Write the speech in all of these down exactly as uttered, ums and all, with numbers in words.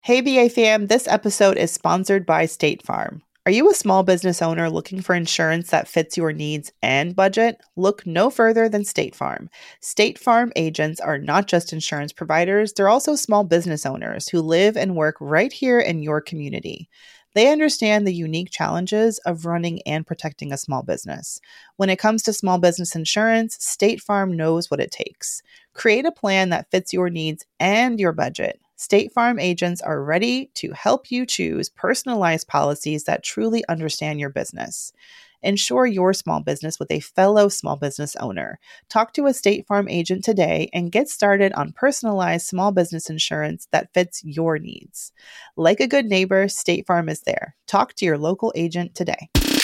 Hey, B A fam, this episode is sponsored by State Farm. Are you a small business owner looking for insurance that fits your needs and budget? Look no further than State Farm. State Farm agents are not just insurance providers, they're also small business owners who live and work right here in your community. They understand the unique challenges of running and protecting a small business. When it comes to small business insurance, State Farm knows what it takes. Create a plan that fits your needs and your budget. State Farm agents are ready to help you choose personalized policies that truly understand your business. Insure your small business with a fellow small business owner. Talk to a State Farm agent today and get started on personalized small business insurance that fits your needs. Like a good neighbor, State Farm is there. Talk to your local agent today.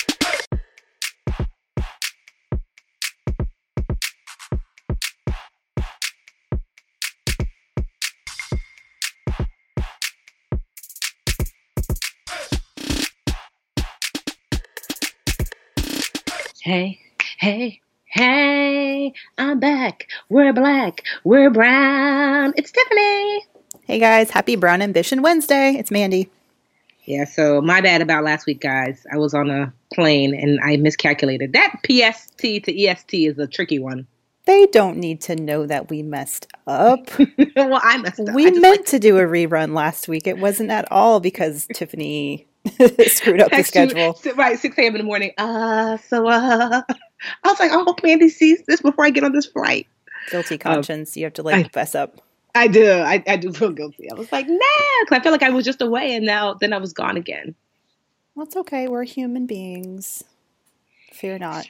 Hey, hey, hey, I'm back. We're black. We're brown. It's Tiffany. Hey guys, happy Brown Ambition Wednesday. It's Mandy. Yeah, so my bad about last week, guys. I was on a plane and I miscalculated. That P S T to E S T is a tricky one. They don't need to know that we messed up. Well, I messed up. We meant like- to do a rerun last week. It wasn't at all because Tiffany screwed up the schedule. You, right, six a.m. in the morning. Uh, so uh, I was like, I hope Mandy sees this before I get on this flight. Guilty conscience. Um, you have to like I, fess up. I do. I, I do feel guilty. I was like, nah, because I feel like I was just away and now then I was gone again. Well, it's okay. We're human beings. Fear not.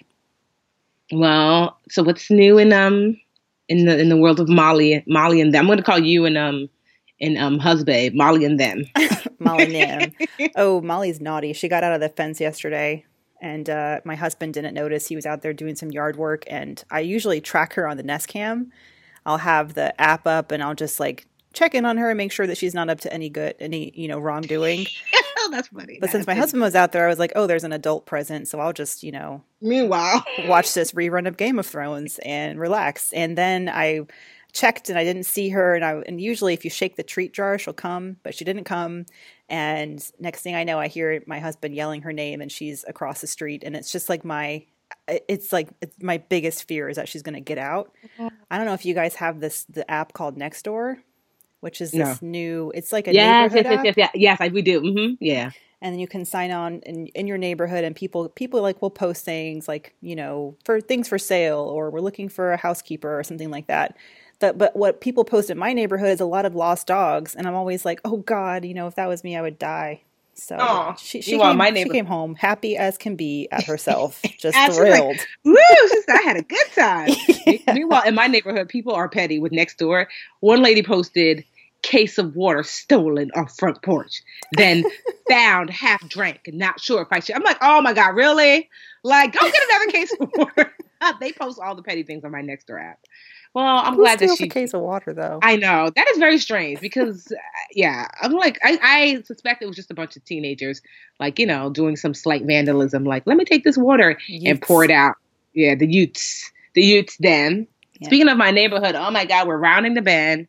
Well, so what's new in um in the in the world of Molly, Molly and them? I'm going to call you and um and um husband Molly and them. Molly and them. Oh, Molly's naughty. She got out of the fence yesterday, and uh, my husband didn't notice. He was out there doing some yard work, and I usually track her on the Nest Cam. I'll have the app up, and I'll just like check in on her and make sure that she's not up to any good, any you know wrongdoing. Oh, that's funny. But that's since my funny. husband was out there, I was like, oh, there's an adult present, so I'll just you know. Meanwhile, watch this rerun of Game of Thrones and relax. And then I checked and I didn't see her. And I and usually if you shake the treat jar, she'll come, but she didn't come. And next thing I know, I hear my husband yelling her name and she's across the street. And it's just like my, it's like it's my biggest fear is that she's going to get out. I don't know if you guys have this, the app called Nextdoor, which is this no. new, it's like a yes, neighborhood yes, app. yes, yes, yes, yes, we do. Mm-hmm. Yeah. And then you can sign on in, in your neighborhood and people, people like will post things like, you know, for things for sale, or we're looking for a housekeeper or something like that. That, but what people post in my neighborhood is a lot of lost dogs. And I'm always like, oh God, you know, if that was me, I would die. So Aww, she, she, came, my she came home happy as can be at herself, just thrilled. Like, woo, she said, I had a good time. Yeah. Meanwhile, in my neighborhood, people are petty with Nextdoor. One lady posted, case of water stolen off front porch, then found half drank and not sure if I should. I'm like, oh my God, really? Like, go get another case of water. They post all the petty things on my Nextdoor app. Well, I'm Who glad that steals she a case of water though. I know that is very strange because, uh, yeah, I'm like I, I suspect it was just a bunch of teenagers, like you know, doing some slight vandalism. Like, let me take this water Youths. And pour it out. Yeah, the youths, the youths. Then yeah. Speaking of my neighborhood, oh my God, we're rounding the bend.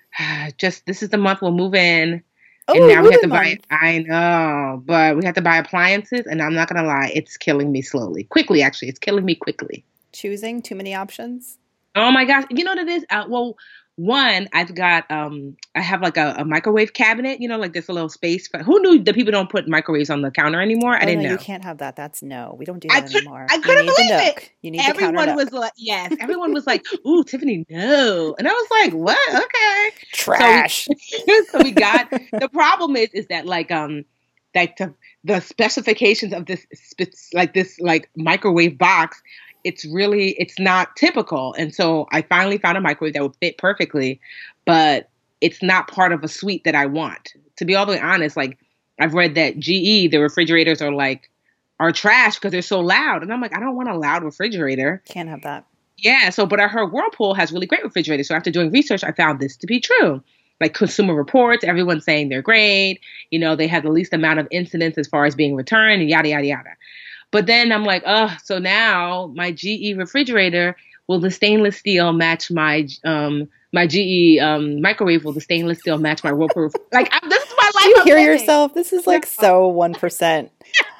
Just this is the month we'll move in, oh, and now we have to month. buy. I know, but we have to buy appliances, and I'm not gonna lie, it's killing me slowly, quickly. Actually, it's killing me quickly. Choosing too many options. Oh my gosh. You know what it is? Uh, well, one, I've got, um, I have like a, a microwave cabinet, you know, like this little space. For, who knew that people don't put microwaves on the counter anymore? I oh, didn't no, know. You can't have that. That's no, we don't do that I could, anymore. I couldn't you need believe the it. nook. You need everyone the counter was nook. like, yes, everyone was like, ooh, Tiffany, no. And I was like, what? Okay. Trash. So we, so we got, the problem is, is that like, um, like the, the specifications of this, like this, like microwave box, it's really, it's not typical. And so I finally found a microwave that would fit perfectly, but it's not part of a suite that I want. To be all the way honest, like I've read that G E, the refrigerators are like, are trash because they're so loud. And I'm like, I don't want a loud refrigerator. Can't have that. Yeah. So, but I heard Whirlpool has really great refrigerators. So after doing research, I found this to be true. Like Consumer Reports, everyone's saying they're great. You know, they have the least amount of incidents as far as being returned and yada, yada, yada. But then I'm like, oh, so now my G E refrigerator, will the stainless steel match my um my G E um microwave? Will the stainless steel match my Whirlpool? Like, I, this is why my life Do you I'm hear living. yourself? This is like so one percent.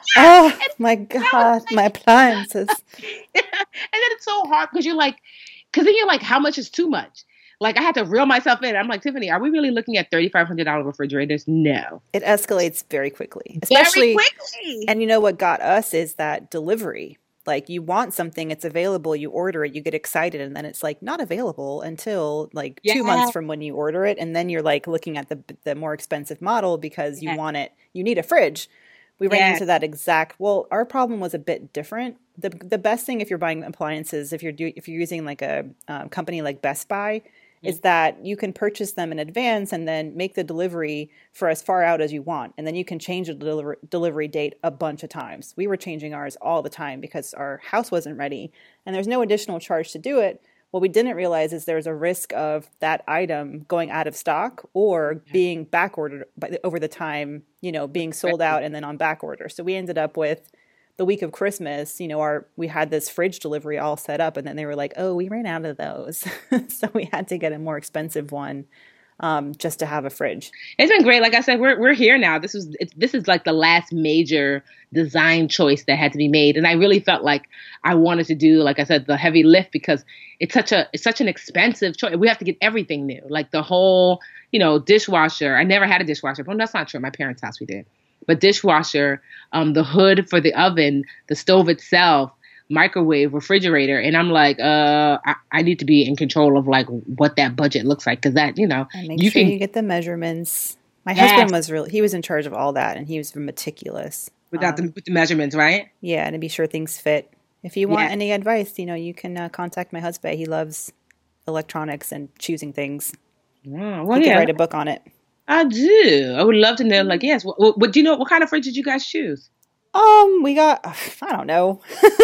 Oh my God, my appliances. And then it's so hard because you're like, because then you're like, how much is too much? Like I had to reel myself in. I'm like, Tiffany, are we really looking at thirty-five hundred dollars refrigerators? No. It escalates very quickly. Especially, Very quickly. And you know what got us is that delivery. Like you want something, it's available, you order it, you get excited, and then it's like not available until like Yeah. two months from when you order it. And then you're like looking at the the more expensive model because you Yeah. want it, you need a fridge. We ran Yeah. into that exact, well, our problem was a bit different. The the best thing if you're buying appliances, if you're do, if you're using like a um, company like Best Buy, is that you can purchase them in advance and then make the delivery for as far out as you want. And then you can change the deliver- delivery date a bunch of times. We were changing ours all the time because our house wasn't ready and there's no additional charge to do it. What we didn't realize is there's a risk of that item going out of stock or being back ordered by the, over the time, you know, being sold out and then on back order. So we ended up with the week of Christmas, you know, our we had this fridge delivery all set up, and then they were like, "Oh, we ran out of those," so we had to get a more expensive one um, just to have a fridge. It's been great. Like I said, we're we're here now. This was it's, this is like the last major design choice that had to be made, and I really felt like I wanted to do, like I said, the heavy lift because it's such a it's such an expensive choice. We have to get everything new, like the whole, you know, dishwasher. I never had a dishwasher. Well, that's not true. At my parents' house, we did. But dishwasher, um, the hood for the oven, the stove itself, microwave, refrigerator. And I'm like, uh, I, I need to be in control of like what that budget looks like. Cause that, you know, And make you sure can, you get the measurements. My Yes. husband was really, he was in charge of all that, and he was meticulous. without Um, the, with the measurements, right? Yeah, and to be sure things fit. If you want Yeah. any advice, you know, you can uh, contact my husband. He loves electronics and choosing things. Oh, well, He could yeah, write a book on it. I do. I would love to know, like, yes. What, what, what do you know? What kind of fridge did you guys choose? Um, we got, I don't know.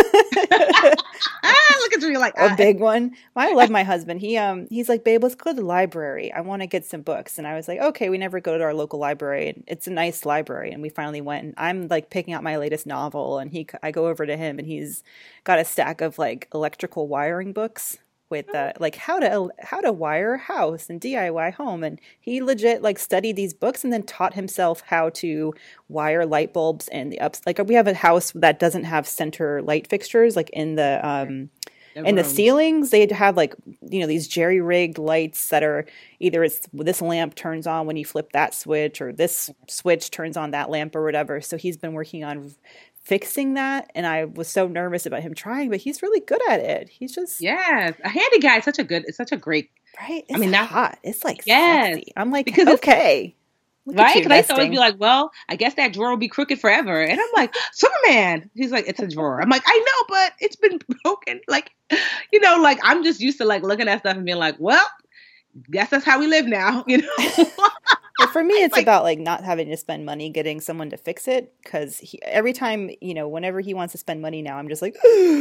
Ah, look at you. You're like, A ah, big one. I love my husband. He um he's like, babe, let's go to the library. I want to get some books. And I was like, okay, we never go to our local library. And it's a nice library. And we finally went. And I'm like picking out my latest novel. And he, I go over to him, and he's got a stack of like electrical wiring books with uh, like how to how to wire a house and D I Y home. And he legit like studied these books and then taught himself how to wire light bulbs and the ups. Like we have a house that doesn't have center light fixtures, like in the um. And the room. ceilings, they'd have like, you know, these jerry-rigged lights that are either it's this lamp turns on when you flip that switch, or this switch turns on that lamp or whatever. So he's been working on fixing that. And I was so nervous about him trying, but he's really good at it. He's just, Yes, a handy guy is such a good. It's such a great, right? It's I mean, that- hot. It's like Yes. sexy. I'm like, Because it's- okay. Look at right? you Because I used to always investing. be like, well, I guess that drawer will be crooked forever. And I'm like, Superman. He's like, it's a drawer. I'm like, I know, but it's been broken. Like, you know, like I'm just used to like looking at stuff and being like, well, guess that's how we live now. You know. Well, for me, it's Like- about like not having to spend money getting someone to fix it, because every time, you know, whenever he wants to spend money now, I'm just like,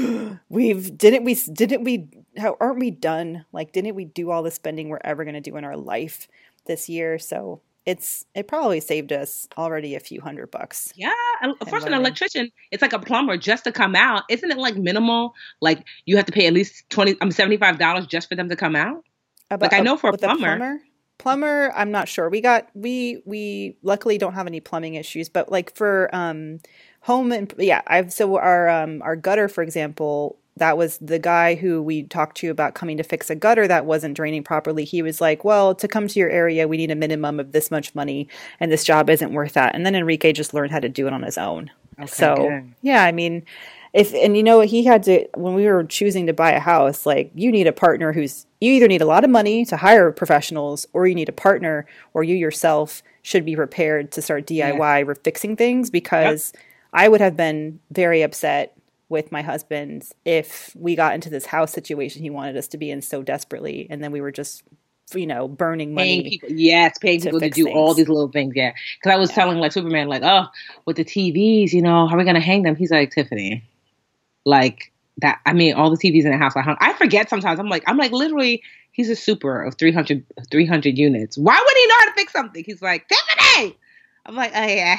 we've didn't we didn't we how aren't we done? Like, didn't we do all the spending we're ever going to do in our life this year? So it's it probably saved us already a few hundred bucks. Yeah, and of course, an learning. electrician, it's like a plumber just to come out. Isn't it like minimal? Like you have to pay at least twenty, I'm seventy five dollars just for them to come out. About, Like, I know for a with plumber- plumber, plumber, I'm not sure. We got we we luckily don't have any plumbing issues, but like for um home and yeah, I've so our um our gutter, for example, that was the guy who we talked to about coming to fix a gutter that wasn't draining properly. He was like, well, to come to your area, we need a minimum of this much money, and this job isn't worth that. And then Enrique just learned how to do it on his own. Okay, So good. yeah, I mean, if and you know he had to when we were choosing to buy a house, like you need a partner who's you either need a lot of money to hire professionals, or you need a partner, or you yourself should be prepared to start D I Y or fixing things, because I would have been very upset with my husband if we got into this house situation he wanted us to be in so desperately, and then we were just, you know, burning money. Paying people, yes, paying to people to fix do all things. these little things. Yeah, because I was telling like Superman, like, oh, with the T Vs, you know, how are we gonna hang them? He's like, Tiffany, like that. I mean, all the T Vs in the house, I hung. I forget sometimes. I'm like, I'm like, literally, he's a super of three hundred, three hundred units. Why would he know how to fix something? He's like, Tiffany. I'm like, oh yeah,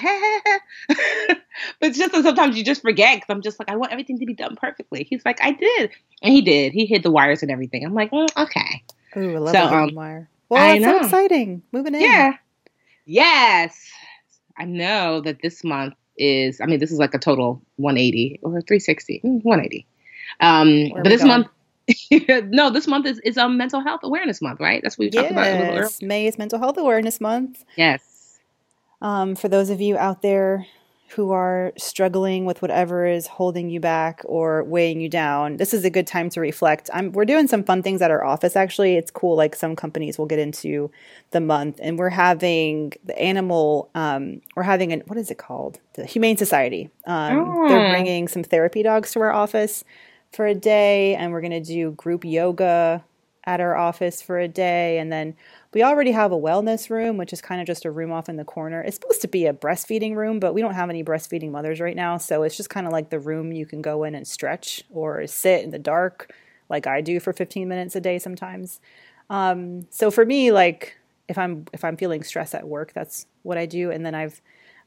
but it's just that sometimes you just forget, because I'm just like, I want everything to be done perfectly. He's like, I did, and he did. He hid the wires and everything. I'm like, mm, okay. Ooh, I love So, a hidden um, wire. Well, I that's so know. exciting. Moving in. Yeah. Yes. I know that this month is, I mean, this is like a total one eighty or three sixty, one eighty. Um, but this going? month, no, this month is, is um, Mental Health Awareness Month, right? That's what we yes, talked about a little earlier. May is Mental Health Awareness Month. Yes. Um, for those of you out there who are struggling with whatever is holding you back or weighing you down, this is a good time to reflect. I'm, we're doing some fun things at our office, actually. It's cool. Like some companies will get into the month, and we're having the animal, um, we're having, an, what is it called? The Humane Society. Um, oh. They're bringing some therapy dogs to our office for a day, and we're going to do group yoga at our office for a day. And then we already have a wellness room, which is kind of just a room off in the corner. It's supposed to be a breastfeeding room, but we don't have any breastfeeding mothers right now. So it's just kind of like the room you can go in and stretch or sit in the dark like I do for fifteen minutes a day sometimes. Um, so for me, like if I'm if I'm feeling stress at work, that's what I do. And then I've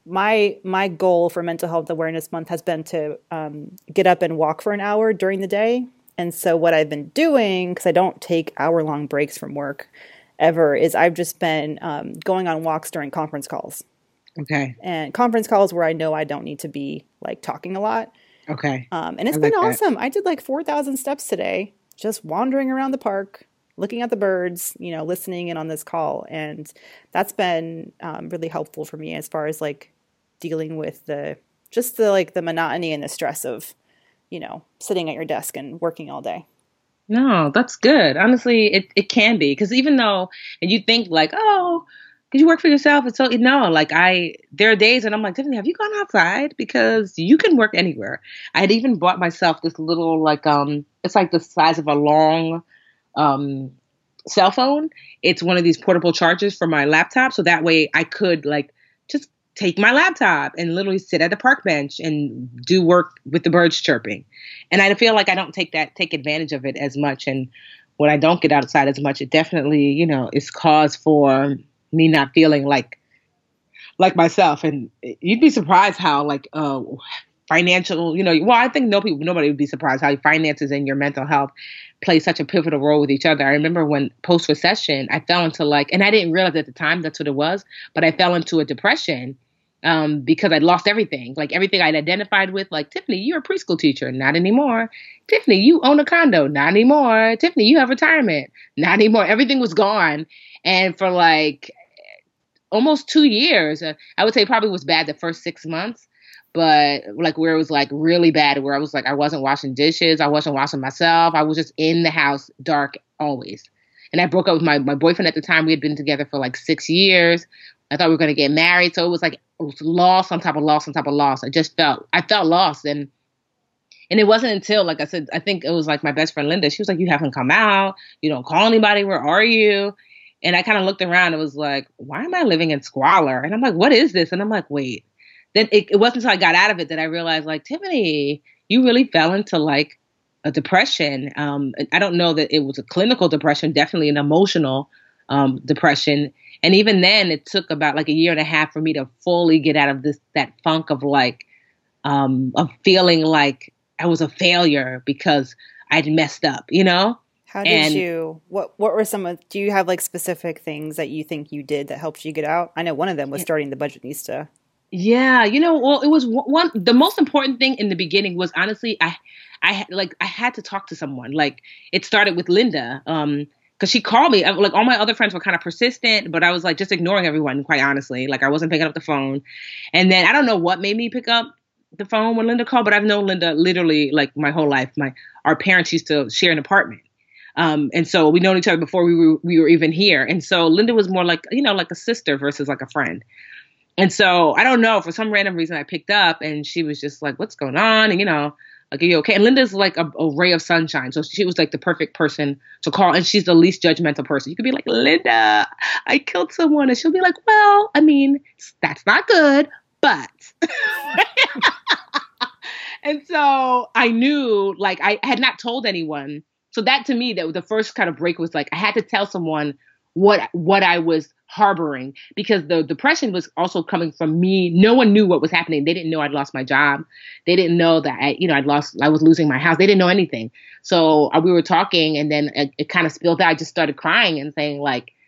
my my goal for Mental Health Awareness Month has been to um, get up and walk for an hour during the day. And so what I've been doing, because I don't take hour-long breaks from work ever, is I've just been um, going on walks during conference calls. Okay. And conference calls where I know I don't need to be like talking a lot. Okay. Um, and it's I been like awesome. That. I did like four thousand steps today, just wandering around the park, looking at the birds, you know, listening in on this call. And that's been um, really helpful for me as far as like dealing with the, just the like the monotony and the stress of, you know, sitting at your desk and working all day. No, that's good. Honestly, it, it can be. Because even though, and you think like, oh, because you work for yourself. It's so, no, like I, there are days and I'm like, Tiffany, have you gone outside? Because you can work anywhere. I had even bought myself this little, like, um, it's like the size of a long um, cell phone. It's one of these portable chargers for my laptop. So that way I could like just take my laptop and literally sit at the park bench and do work with the birds chirping. And I feel like I don't take that, take advantage of it as much. And when I don't get outside as much, it definitely, you know, is cause for me not feeling like, like myself. And you'd be surprised how like, uh, financial, you know, well, I think no people, nobody would be surprised how finances and your mental health play such a pivotal role with each other. I remember when post-recession, I fell into like, and I didn't realize at the time that's what it was, but I fell into a depression um, because I'd lost everything, like everything I'd identified with, like, Tiffany, you're a preschool teacher. Not anymore. Tiffany, you own a condo. Not anymore. Tiffany, you have retirement. Not anymore. Everything was gone. And for like almost two years, uh, I would say probably was bad the first six months. But like where it was like really bad, where I was like, I wasn't washing dishes. I wasn't washing myself. I was just in the house, dark always. And I broke up with my, my boyfriend at the time. We had been together for like six years. I thought we were going to get married. So it was like it was loss on top of loss on top of loss. I just felt, I felt lost. And and it wasn't until, like I said, I think it was like my best friend, Linda. She was like, you haven't come out. You don't call anybody. Where are you? And I kind of looked around. It was like, why am I living in squalor? And I'm like, what is this? And I'm like, wait. Then it, it wasn't until I got out of it that I realized, like, Tiffany, you really fell into like a depression. Um, I don't know that it was a clinical depression, definitely an emotional um, depression. And even then, it took about like a year and a half for me to fully get out of this, that funk of like, um, of feeling like I was a failure because I'd messed up, you know? How did and, you, what, what were some of, do you have like specific things that you think you did that helped you get out? I know one of them was starting the Budgetnista. Yeah, you know, well, it was one, the most important thing in the beginning was honestly, I, I like, I had to talk to someone. Like it started with Linda, um, cause she called me. Like all my other friends were kind of persistent, but I was like just ignoring everyone, quite honestly. Like I wasn't picking up the phone. And then I don't know what made me pick up the phone when Linda called, but I've known Linda literally like my whole life. My, our parents used to share an apartment. Um, and so we known each other before we were, we were even here. And so Linda was more like, you know, like a sister versus like a friend. And so I don't know, for some random reason I picked up and she was just like, what's going on? And, you know, like, are you okay? And Linda's like a, a ray of sunshine. So she was like the perfect person to call. And she's the least judgmental person. You could be like, Linda, I killed someone. And she'll be like, well, I mean, that's not good, but. And so I knew, like, I had not told anyone. So that to me, that was the first kind of break was like, I had to tell someone what what I was harboring, because the depression was also coming from me. No one knew what was happening. They didn't know I'd lost my job. They didn't know that I, you know, I'd lost, I was losing my house. They didn't know anything. So uh, we were talking and then it, it kind of spilled out. I just started crying and saying like,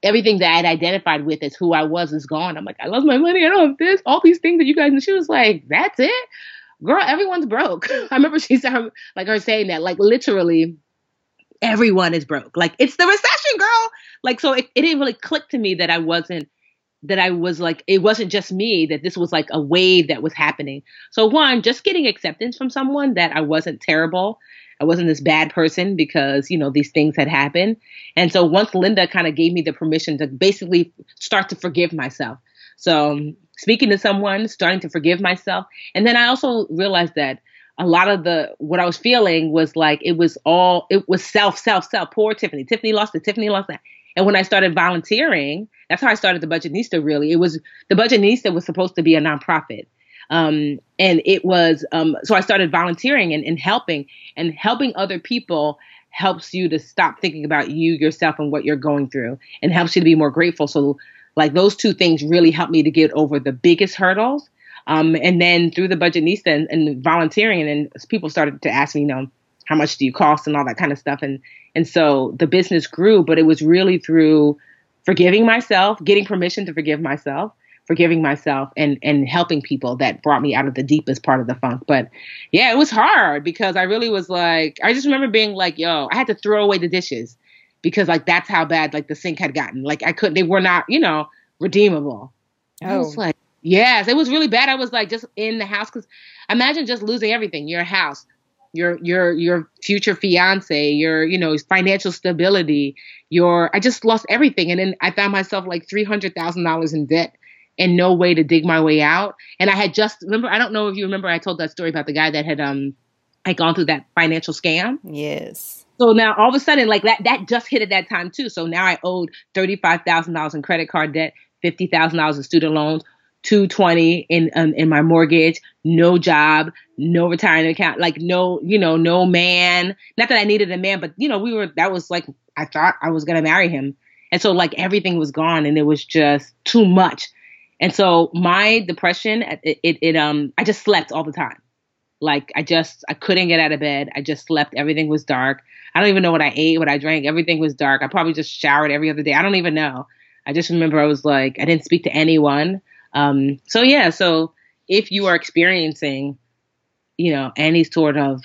everything that I'd identified with as who I was is gone. I'm like, I lost my money. I don't have this, all these things that you guys, and she was like, that's it? Girl, everyone's broke. I remember she said, like her saying that, like literally everyone is broke. Like it's the recession, girl. Like, so it, it didn't really click to me that I wasn't, that I was like, it wasn't just me, that this was like a wave that was happening. So one, just getting acceptance from someone that I wasn't terrible. I wasn't this bad person because, you know, these things had happened. And so once Linda kind of gave me the permission to basically start to forgive myself. So um, speaking to someone, starting to forgive myself. And then I also realized that a lot of the, what I was feeling was like, it was all, it was self, self, self. Poor Tiffany. Tiffany lost it. Tiffany lost that. And when I started volunteering, that's how I started the Budgetnista, really. It was, the Budgetnista was supposed to be a nonprofit. Um, and it was, um, so I started volunteering and, and helping, and helping other people helps you to stop thinking about you, yourself, and what you're going through, and helps you to be more grateful. So like those two things really helped me to get over the biggest hurdles. Um, and then through the Budgetnista and, and volunteering, and then people started to ask me, you know, how much do you cost and all that kind of stuff. And, and so the business grew, but it was really through forgiving myself, getting permission to forgive myself, forgiving myself and, and helping people that brought me out of the deepest part of the funk. But yeah, it was hard because I really was like, I just remember being like, yo, I had to throw away the dishes because like, that's how bad like the sink had gotten. Like I couldn't, they were not, you know, redeemable. Oh. I was like, yes, it was really bad. I was like just in the house. Cause imagine just losing everything, your house, your, your, your future fiance, your, you know, financial stability, your, I just lost everything. And then I found myself like three hundred thousand dollars in debt and no way to dig my way out. And I had just, remember, I don't know if you remember, I told that story about the guy that had, um, had gone through that financial scam. Yes. So now all of a sudden, like that, that just hit at that time too. So now I owed thirty-five thousand dollars in credit card debt, fifty thousand dollars in student loans, two hundred twenty in, um, in my mortgage, no job, no retirement account, like no, you know, no man. Not that I needed a man, but you know, we were, that was like, I thought I was going to marry him. And so like everything was gone and it was just too much. And so my depression, it, it, it, um, I just slept all the time. Like I just, I couldn't get out of bed. I just slept. Everything was dark. I don't even know what I ate, what I drank. Everything was dark. I probably just showered every other day. I don't even know. I just remember I was like, I didn't speak to anyone. Um, so yeah, so if you are experiencing, you know, any sort of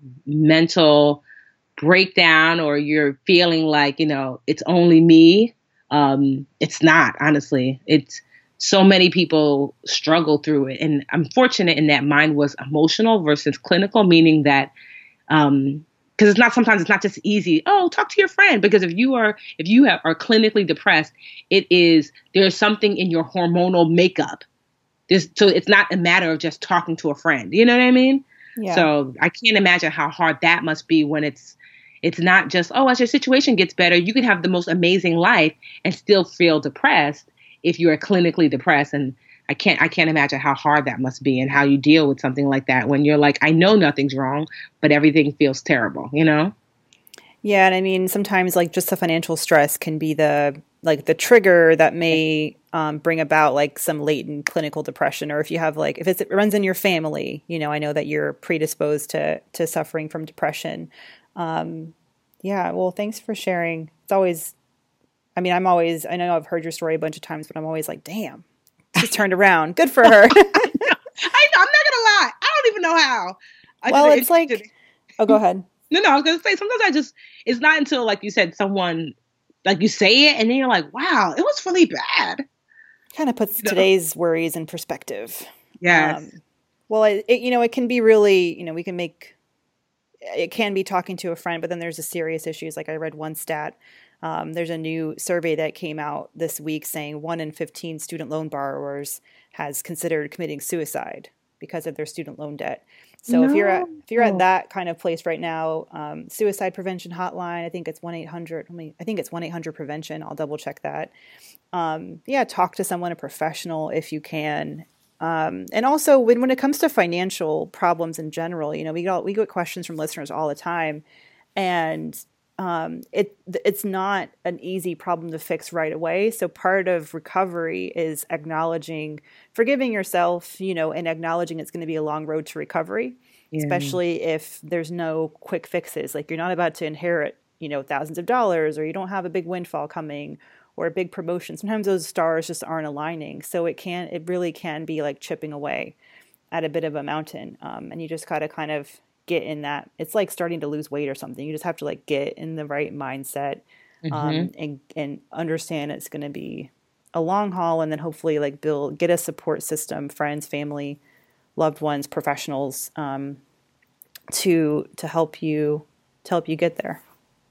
mental breakdown, or you're feeling like, you know, it's only me, um, it's not, honestly. It's so many people struggle through it. And I'm fortunate in that mine was emotional versus clinical, meaning that, um, because it's not, sometimes it's not just easy. Oh, talk to your friend. Because if you are, if you have, are clinically depressed, it is, there's something in your hormonal makeup. There's, so it's not a matter of just talking to a friend. You know what I mean? Yeah. So I can't imagine how hard that must be when it's, it's not just, oh, as your situation gets better, you can have the most amazing life and still feel depressed if you are clinically depressed. And I can't, I can't imagine how hard that must be and how you deal with something like that when you're like, I know nothing's wrong, but everything feels terrible, you know? Yeah. And I mean, sometimes like just the financial stress can be the, like the trigger that may um, bring about like some latent clinical depression. Or if you have like, if it's, it runs in your family, you know, I know that you're predisposed to, to suffering from depression. Um, yeah. Well, thanks for sharing. It's always, I mean, I'm always, I know I've heard your story a bunch of times, but I'm always like, damn, she's turned around. Good for her. I know, I know. I'm not going to lie. I don't even know how. I well, it's like, it. oh, go ahead. No, no, I was going to say, sometimes I just, it's not until, like you said, someone, like you say it, and then you're like, wow, it was really bad. Kind of puts you know? today's worries in perspective. Yes. Um, well, it, it, you know, it can be really, you know, we can make, it can be talking to a friend, but then there's the serious issues. Like I read one stat. Um, there's a new survey that came out this week saying one in fifteen student loan borrowers has considered committing suicide because of their student loan debt. So no. if you're at, if you're at that kind of place right now, um, suicide prevention hotline, I think it's one eight hundred. I mean, I think it's one eight hundred prevention. I'll double check that. Um, yeah, talk to someone, a professional, if you can. Um, and also when, when it comes to financial problems in general, you know, we get, we get questions from listeners all the time, and Um, it it's not an easy problem to fix right away. So part of recovery is acknowledging, forgiving yourself, you know, and acknowledging it's going to be a long road to recovery, yeah. especially if there's no quick fixes. Like you're not about to inherit, you know, thousands of dollars, or you don't have a big windfall coming, or a big promotion, sometimes those stars just aren't aligning. So it can, it really can be like chipping away at a bit of a mountain. Um, and you just got to kind of get in that. It's like starting to lose weight or something. You just have to like get in the right mindset, um, mm-hmm. and, and understand it's going to be a long haul, and then hopefully like build, get a support system, friends, family, loved ones, professionals, um, to, to help you, to help you get there.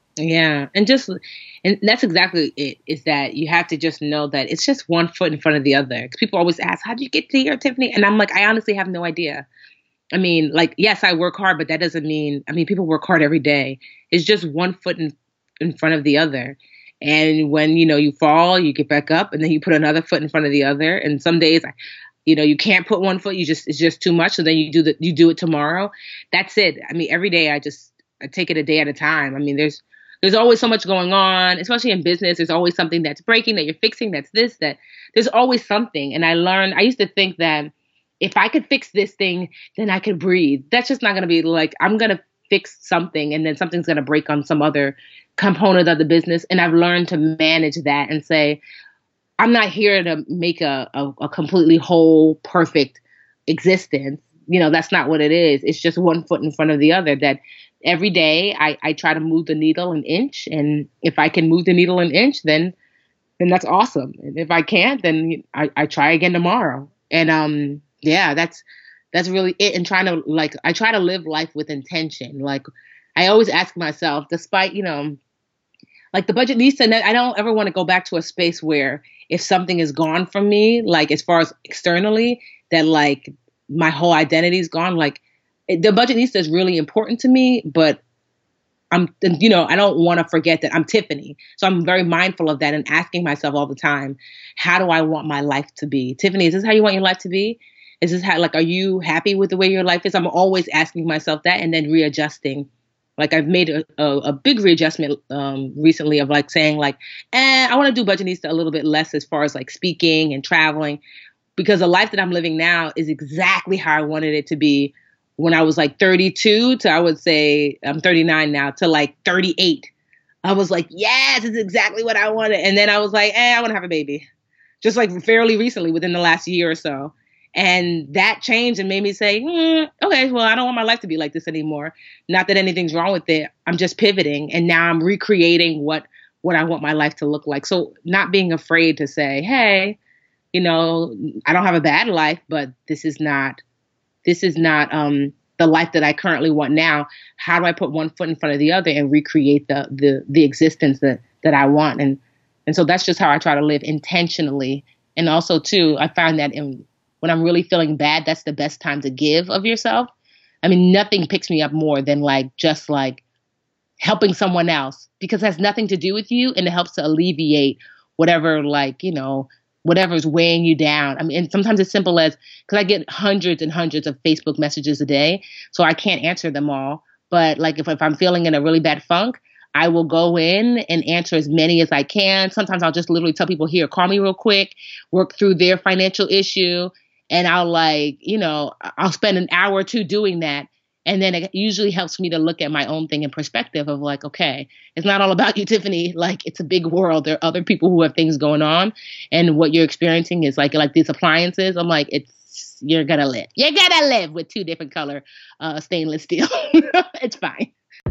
Yeah. And just, and that's exactly it, is that you have to just know that it's just one foot in front of the other. Because people always ask, how did you get to here, Tiffany? And I'm like, I honestly have no idea. I mean, like, yes, I work hard, but that doesn't mean, I mean, people work hard every day. It's just one foot in, in front of the other. And when, you know, you fall, you get back up, and then you put another foot in front of the other. And some days, you know, you can't put one foot, you just, it's just too much. So then you do the, you do it tomorrow. That's it. I mean, every day I just, I take it a day at a time. I mean, there's, There's always so much going on, especially in business. There's always something that's breaking, that you're fixing, that's this, that there's always something. And I learned, I used to think that if I could fix this thing, then I could breathe. That's just not going to be like, I'm going to fix something and then something's going to break on some other component of the business. And I've learned to manage that and say, I'm not here to make a, a, a completely whole, perfect existence. You know, that's not what it is. It's just one foot in front of the other, that every day I, I try to move the needle an inch. And if I can move the needle an inch, then then that's awesome. And if I can't, then I, I try again tomorrow. And um, yeah, that's that's really it. And trying to, like, I try to live life with intention. Like, I always ask myself, despite, you know, like the Budgetnista, I don't ever want to go back to a space where if something is gone from me, like as far as externally, that like my whole identity is gone. Like, the Budgetnista is really important to me, but I'm, you know, I don't want to forget that I'm Tiffany. So I'm very mindful of that and asking myself all the time, how do I want my life to be? Tiffany, is this how you want your life to be? Is this how, like, are you happy with the way your life is? I'm always asking myself that and then readjusting. Like, I've made a, a, a big readjustment um, recently of like saying like, eh, I want to do Budgetnista a little bit less as far as like speaking and traveling, because the life that I'm living now is exactly how I wanted it to be when I was like thirty-two to, I would say, I'm thirty-nine now, to like thirty-eight. I was like, yes, it's exactly what I wanted. And then I was like, eh, I want to have a baby. Just like fairly recently, within the last year or so. And that changed and made me say, mm, okay, well, I don't want my life to be like this anymore. Not that anything's wrong with it. I'm just pivoting. And now I'm recreating what, what I want my life to look like. So not being afraid to say, hey, you know, I don't have a bad life, but this is not This is not um, the life that I currently want now. How do I put one foot in front of the other and recreate the the the existence that that I want? And and so that's just how I try to live intentionally. And also, too, I find that in, when I'm really feeling bad, that's the best time to give of yourself. I mean, nothing picks me up more than like just like helping someone else, because it has nothing to do with you and it helps to alleviate whatever, like, you know, whatever's weighing you down. I mean, and sometimes it's simple as, because I get hundreds and hundreds of Facebook messages a day, so I can't answer them all. But like if, if I'm feeling in a really bad funk, I will go in and answer as many as I can. Sometimes I'll just literally tell people, here, call me real quick, work through their financial issue. And I'll like, you know, I'll spend an hour or two doing that. And then it usually helps me to look at my own thing in perspective of like, okay, it's not all about you, Tiffany. Like, it's a big world. There are other people who have things going on. And what you're experiencing is like, like these appliances. I'm like, it's, you're going to live. You're going to live with two different color uh, stainless steel. It's fine.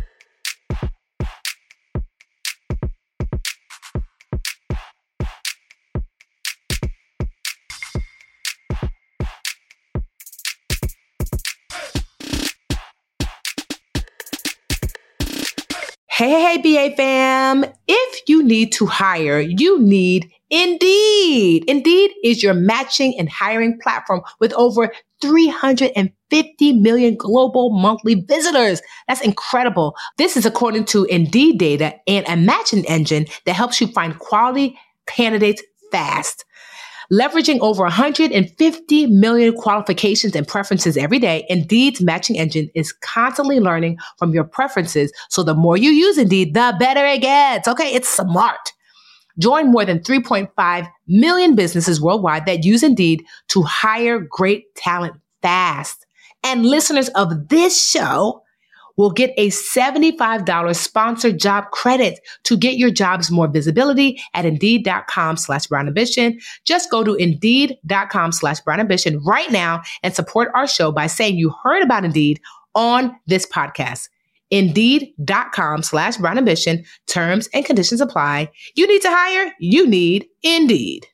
Hey, hey, hey, B A fam. If you need to hire, you need Indeed. Indeed is your matching and hiring platform with over three hundred fifty million global monthly visitors. That's incredible. This is according to Indeed data and a matching engine that helps you find quality candidates fast. Leveraging over one hundred fifty million qualifications and preferences every day, Indeed's matching engine is constantly learning from your preferences. So the more you use Indeed, the better it gets. Okay, it's smart. Join more than three point five million businesses worldwide that use Indeed to hire great talent fast. And listeners of this show will get a seventy-five dollars sponsored job credit to get your jobs more visibility at indeed.com slash brown ambition. Just go to indeed.com slash brown ambition right now and support our show by saying you heard about Indeed on this podcast. Indeed.com slash brown ambition. Terms and conditions apply. You need to hire? You need Indeed.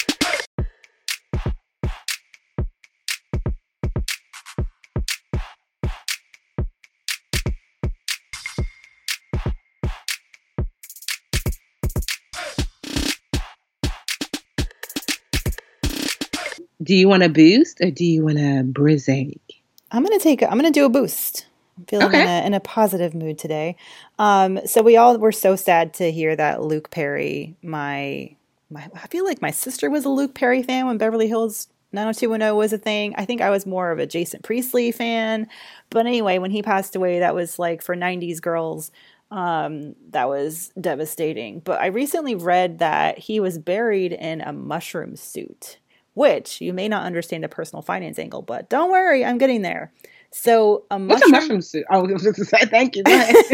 Do you want a boost or do you want a brisake? I'm gonna take. I'm gonna do a boost. I'm feeling okay. in, a, in a positive mood today. Um, so we all were so sad to hear that Luke Perry, my my, I feel like my sister was a Luke Perry fan when Beverly Hills nine oh two one oh was a thing. I think I was more of a Jason Priestley fan. But anyway, when he passed away, that was like for nineties girls. Um, that was devastating. But I recently read that he was buried in a mushroom suit, which you may not understand the personal finance angle, but don't worry, I'm getting there. So a mushroom, What's a mushroom suit? Oh, I was just to say thank you.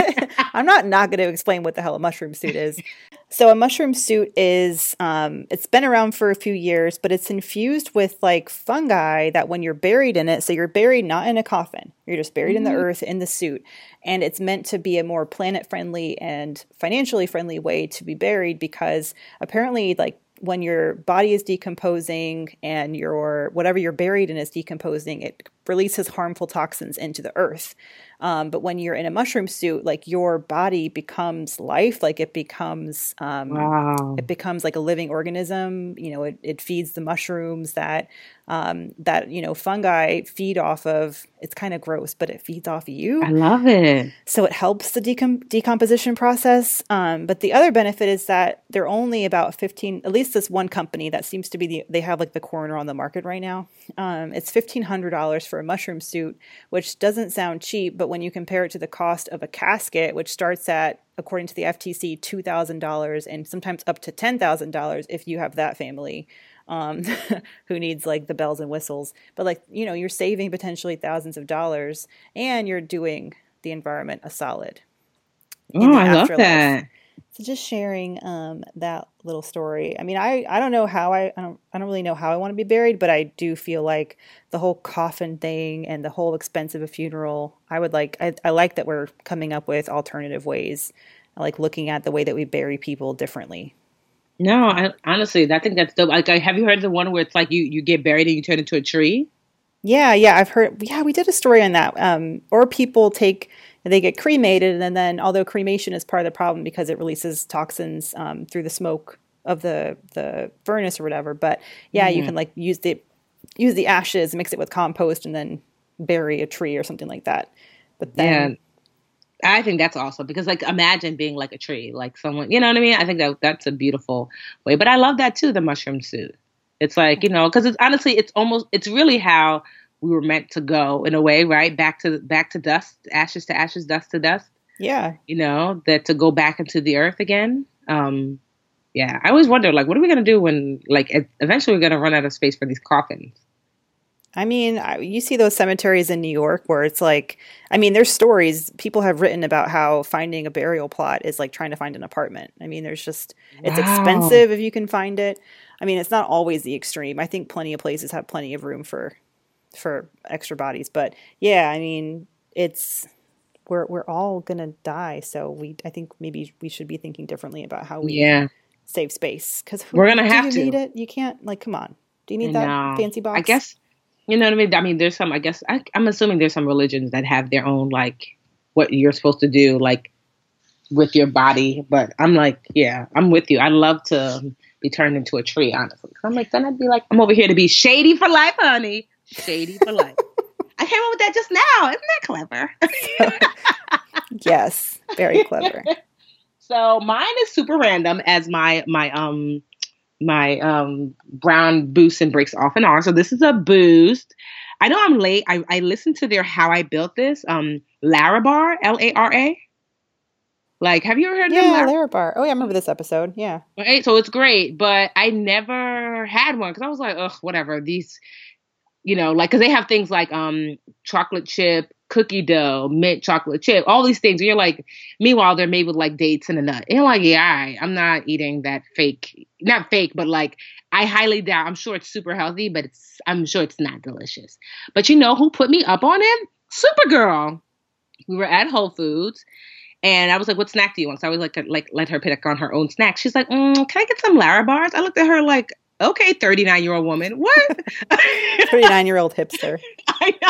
I'm not not going to explain what the hell a mushroom suit is. So a mushroom suit is, um, it's been around for a few years, but it's infused with like fungi that when you're buried in it, so you're buried not in a coffin, you're just buried mm-hmm. in the earth in the suit. And it's meant to be a more planet friendly and financially friendly way to be buried because apparently like when your body is decomposing and your whatever you're buried in is decomposing, it releases harmful toxins into the earth. Um, but when you're in a mushroom suit, like your body becomes life, like it becomes, um, wow. it becomes like a living organism. You know, it, it feeds the mushrooms that, um, that, you know, fungi feed off of. It's kind of gross, but it feeds off of you. I love it. So it helps the decom- decomposition process. Um, but the other benefit is that they're only about fifteen, at least this one company that seems to be the, they have like the corner on the market right now. Um, it's fifteen hundred dollars for a mushroom suit, which doesn't sound cheap, but when you compare it to the cost of a casket, which starts at, according to the F T C, two thousand dollars and sometimes up to ten thousand dollars if you have that family um, who needs like the bells and whistles. But like, you know, you're saving potentially thousands of dollars and you're doing the environment a solid. Oh, I love that. So just sharing um, that little story. I mean, I, I don't know how I, I don't I don't really know how I want to be buried, but I do feel like the whole coffin thing and the whole expense of a funeral, I would like, I, I like that we're coming up with alternative ways. I like looking at the way that we bury people differently. No, I, honestly, I think that's dope. Like, have you heard the one where it's like you, you get buried and you turn into a tree? Yeah, yeah, I've heard. Yeah, we did a story on that. Um, or people take, they get cremated, and then although cremation is part of the problem because it releases toxins um, through the smoke of the the furnace or whatever. But yeah, mm-hmm. you can like use the use the ashes, mix it with compost, and then bury a tree or something like that. But then. Yeah. I think that's awesome because, like, imagine being like a tree, like someone, you know what I mean? I think that that's a beautiful way. But I love that too, the mushroom suit. It's like, you know, because it's honestly, it's almost, it's really how we were meant to go in a way, right? Back to back to dust, ashes to ashes, dust to dust. Yeah. You know, that to go back into the earth again. Um, yeah. I always wonder, like, what are we going to do when, like, eventually we're going to run out of space for these coffins? I mean, you see those cemeteries in New York where it's like, I mean, there's stories people have written about how finding a burial plot is like trying to find an apartment. I mean, there's just, it's wow. expensive if you can find it. I mean, it's not always the extreme. I think plenty of places have plenty of room for, for extra bodies. But yeah, I mean, it's, we're, we're all going to die. So we, I think maybe we should be thinking differently about how we yeah. save space. Cause we're going to have you to. need it? You can't, like, come on. Do you need that no. fancy box? I guess. You know what I mean? I mean, there's some, I guess, I, I'm assuming there's some religions that have their own, like, what you're supposed to do, like, with your body. But I'm like, yeah, I'm with you. I'd love to be turned into a tree, honestly. So I'm like, then I'd be like, I'm over here to be shady for life, honey. Shady for life. I came up with that just now. Isn't that clever? Yes, very clever. So mine is super random as my, my, um, my um, brown boosts and breaks off and on. So this is a boost. I know I'm late. I, I listened to their How I Built This, um, Larabar, L A R A. Like, have you ever heard yeah, of them? Yeah, Larabar. Oh, yeah, I remember this episode. Yeah. Right, so it's great, but I never had one because I was like, ugh, whatever. These, you know, like, cause they have things like, um, chocolate chip, cookie dough, mint chocolate chip, all these things. And you're like, meanwhile, they're made with like dates and a nut. And you're like, yeah, all right, I'm not eating that fake, not fake, but like, I highly doubt, I'm sure it's super healthy, but it's, I'm sure it's not delicious. But you know who put me up on it? Supergirl. We were at Whole Foods. And I was like, what snack do you want? So I was like, like let her pick on her own snack. She's like, mm, can I get some Larabars? I looked at her like, okay, thirty-nine-year-old woman. What? thirty-nine-year-old hipster. I know.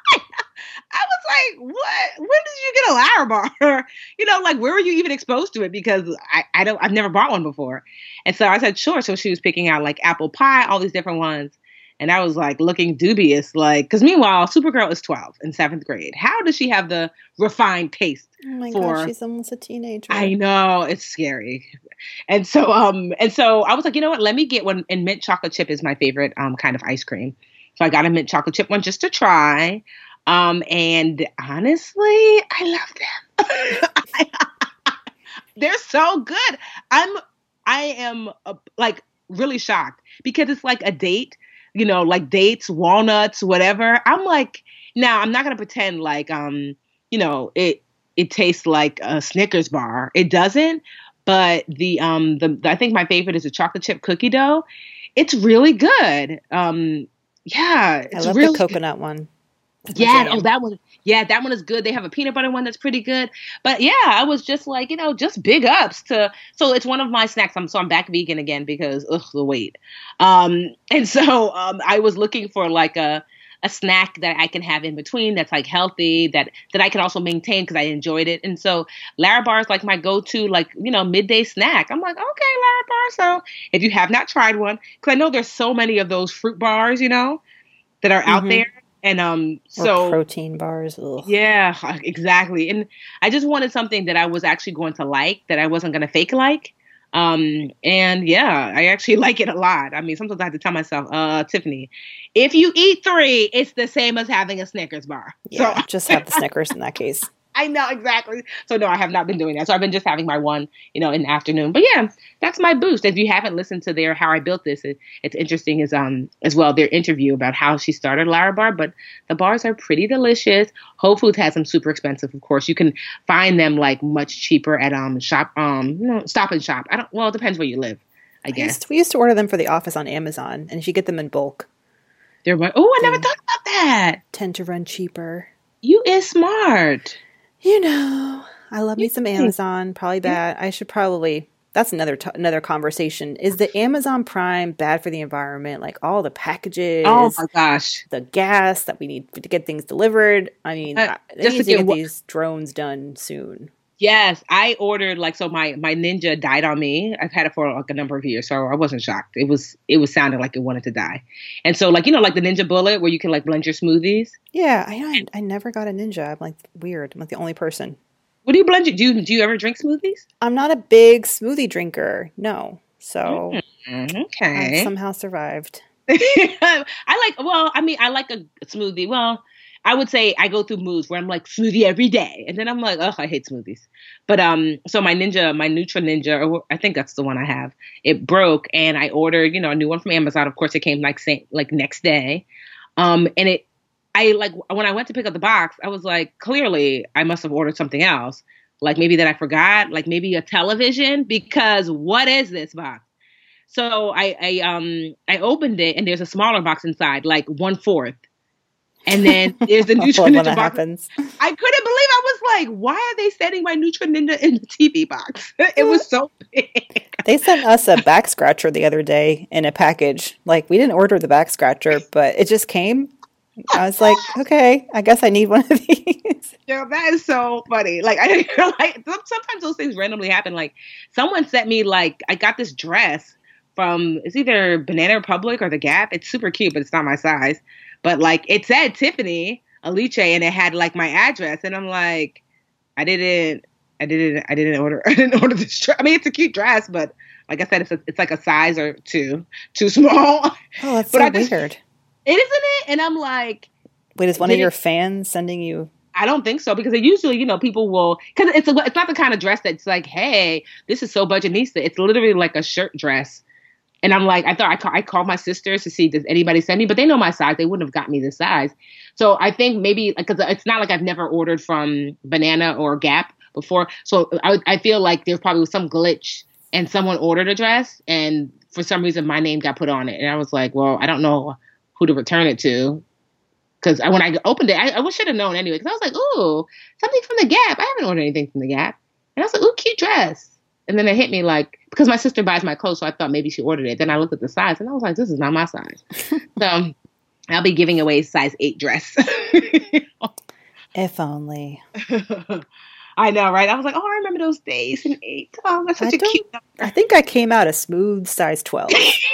I was like, what? When did you get a Larabar? You know, like, where were you even exposed to it? Because I, I don't, I've never bought one before. And so I said, sure. So she was picking out like apple pie, all these different ones. And I was like looking dubious, like, because meanwhile, Supergirl is twelve in seventh grade. How does she have the refined taste? Oh my for... God, she's almost a teenager. I know, it's scary. And so, um, and so I was like, you know what? Let me get one. And mint chocolate chip is my favorite, um, kind of ice cream. So I got a mint chocolate chip one just to try. Um, and honestly, I love them. They're so good. I'm, I am uh, like really shocked because it's like a date. You know, like dates, walnuts, whatever. I'm like, now I'm not going to pretend like, um, you know, it, it tastes like a Snickers bar. It doesn't. But the, um, the, I think my favorite is the chocolate chip cookie dough. It's really good. Um, yeah. It's I love really the coconut one. Yeah. Oh, that one. Yeah. That one is good. They have a peanut butter one that's pretty good. But yeah, I was just like, you know, just big ups to, so it's one of my snacks. I'm, so I'm back vegan again because, ugh, the weight. Um, and so, um, I was looking for like a, a snack that I can have in between that's like healthy, that, that I can also maintain because I enjoyed it. And so Larabar is like my go-to, like, you know, midday snack. I'm like, okay, Larabar. So if you have not tried one, because I know there's so many of those fruit bars, you know, that are out mm-hmm. there. And um, so or protein bars. Ugh. Yeah, exactly. And I just wanted something that I was actually going to like, that I wasn't going to fake like. Um, and yeah, I actually like it a lot. I mean, sometimes I have to tell myself, uh, Tiffany, if you eat three, it's the same as having a Snickers bar. Yeah, so just have the Snickers in that case. I know, exactly. So no, I have not been doing that. So I've been just having my one, you know, in the afternoon. But yeah, that's my boost. If you haven't listened to their How I Built This, it, it's interesting as um as well, their interview about how she started Larabar. But the bars are pretty delicious. Whole Foods has them super expensive, of course. You can find them like much cheaper at um shop um you know, Stop and Shop. I don't. Well, it depends where you live, I guess. I used to, we used to order them for the office on Amazon, and if you get them in bulk, they're oh, I never thought about that. Tend to run cheaper. You is smart. You know, I love me some Amazon. Probably bad. I should probably. That's another t- another conversation. Is the Amazon Prime bad for the environment? Like all the packages. Oh my gosh, the gas that we need to get things delivered. I mean, uh, they need to get, get these drones done soon. Yes, I ordered like so. My my Ninja died on me. I've had it for like a number of years, so I wasn't shocked. It was it was sounding like it wanted to die, and so like you know like the Ninja Bullet where you can like blend your smoothies. Yeah, I I, I never got a Ninja. I'm like weird. I'm like the only person. What do you blend? Do you do you ever drink smoothies? I'm not a big smoothie drinker. No, so mm-hmm. okay, I somehow survived. I like. Well, I mean, I like a smoothie. Well. I would say I go through moods where I'm like smoothie every day. And then I'm like, oh, I hate smoothies. But um, so my Ninja, my Nutra Ninja, or I think that's the one I have, it broke and I ordered, you know, a new one from Amazon. Of course, it came like same, like next day. Um, and it, I like, when I went to pick up the box, I was like, clearly I must have ordered something else. Like maybe that I forgot, like maybe a television, because what is this box? So I, I, um, I opened it and there's a smaller box inside, like one fourth. And then there's the Nutra Ninja box. Happens. I couldn't believe I was like, why are they sending my Nutra Ninja in the T V box? It was so big. They sent us a back scratcher the other day in a package. Like we didn't order the back scratcher, but it just came. I was like, okay, I guess I need one of these. Yeah, that is so funny. Like I like sometimes those things randomly happen. Like someone sent me like I got this dress from it's either Banana Republic or the Gap. It's super cute, but it's not my size. But like it said Tiffany Aliche and it had like my address and I'm like, I didn't, I didn't, I didn't order, I didn't order this dress. I mean, it's a cute dress, but like I said, it's a, it's like a size or two, too small. Oh, that's but so I just, weird. It isn't it? And I'm like, wait, is one of your it, fans sending you? I don't think so because they usually, you know, people will, because it's a, it's not the kind of dress that's like, hey, this is so budgetnista. It's literally like a shirt dress. And I'm like, I thought I, call, I called my sisters to see, does anybody send me? But they know my size. They wouldn't have got me this size. So I think maybe, because it's not like I've never ordered from Banana or Gap before. So I, I feel like there probably was some glitch and someone ordered a dress. And for some reason, my name got put on it. And I was like, well, I don't know who to return it to. Because when I opened it, I, I should have known anyway. Because I was like, ooh, something from the Gap. I haven't ordered anything from the Gap. And I was like, ooh, cute dress. And then it hit me like, because my sister buys my clothes, so I thought maybe she ordered it. Then I looked at the size, and I was like, this is not my size. So I'll be giving away size eight dress. If only. I know, right? I was like, oh, I remember those days in eight. Oh, that's such I a cute number. I think I came out a smooth size twelve.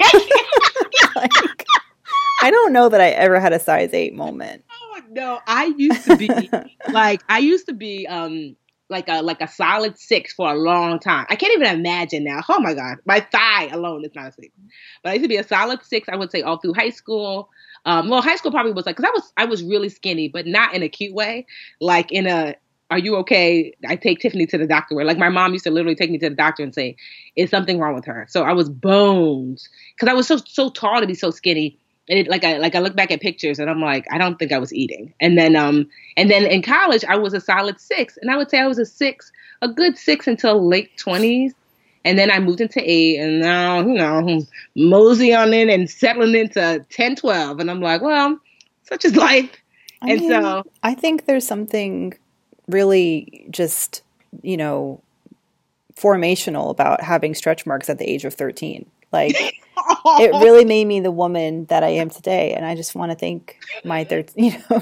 Like, I don't know that I ever had a size eight moment. Oh, no. I used to be, like, I used to be, um, like a like a solid six for a long time. I can't even imagine now. Oh my God. My thigh alone is not a six. But I used to be a solid six, I would say, all through high school. Um, well, high school probably was like, because I was I was really skinny, but not in a cute way. Like in a, are you okay? I take Tiffany to the doctor. Where like my mom used to literally take me to the doctor and say, is something wrong with her? So I was bones. Because I was so so tall to be so skinny. And it, like I like I look back at pictures and I'm like, I don't think I was eating. And then um and then in college I was a solid six, and I would say I was a six, a good six until late twenties, and then I moved into eight, and now you know mosey on in and settling into ten, twelve, and I'm like, well, such is life. I and mean, so I think there's something really just you know formational about having stretch marks at the age of thirteen. Like, it really made me the woman that I am today. And I just want to thank my third, you know,